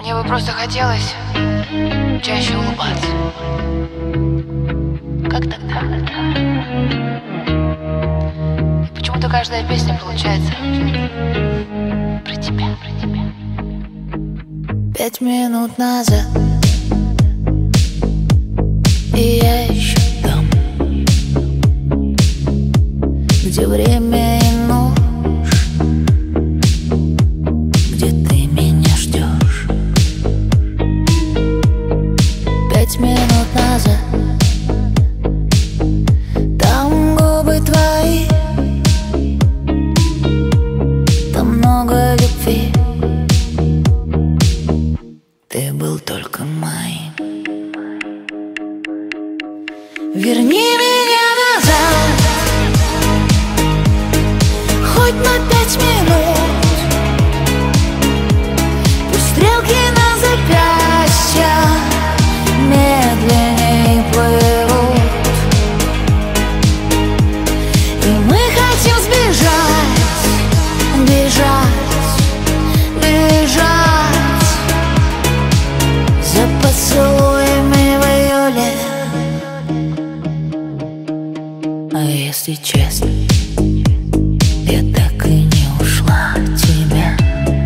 Мне бы просто хотелось чаще улыбаться. Как тогда? И почему-то каждая песня получается про тебя, про тебя. 5 минут назад, и я еще там, где время и ночь, где ты меня ждешь. 5 минут назад, там губы твои, там много любви. Ты был только моим. Верни меня назад, хоть на 5 минут. Пусть стрелки на запястьях медленней плывут, и мы хотим сбежать, бежать, бежать за поцелуями в июле. А если честно, я так и не ушла от тебя.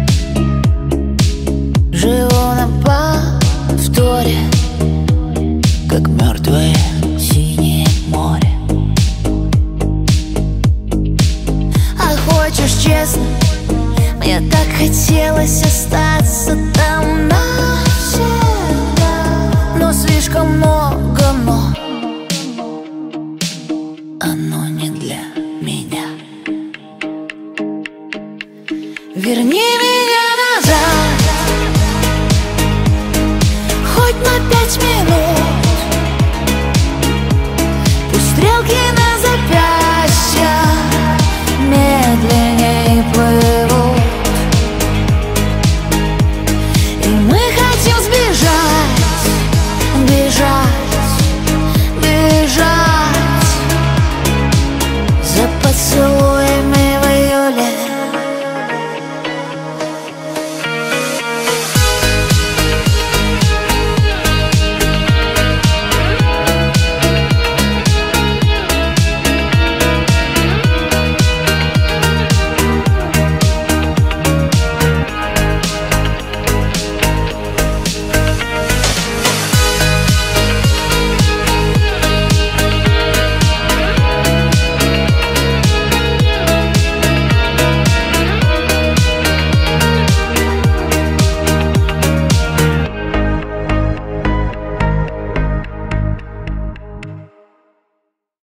Живу на повторе, как мертвое синее море. А хочешь честно, мне так хотелось остаться там навсегда, но слишком много «но». Оно не для меня. Верни меня назад, хоть на 5 минут.